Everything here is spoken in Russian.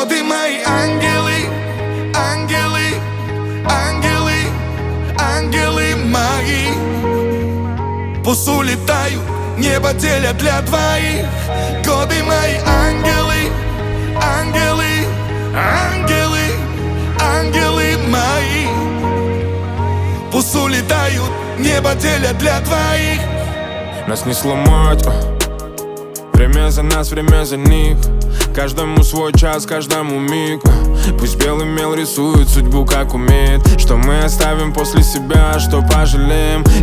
годы мои ангелы, ангелы, ангелы, ангелы мои. Пусть улетают, небо делят для двоих. Годы мои ангелы, ангелы, ангелы, ангелы мои. Пусть улетают, небо делят для двоих. Нас не сломать, время за нас, время за них. Каждому свой час, каждому миг. Пусть белый мел рисует судьбу как умеет. Что мы оставим после себя, что пожалеем.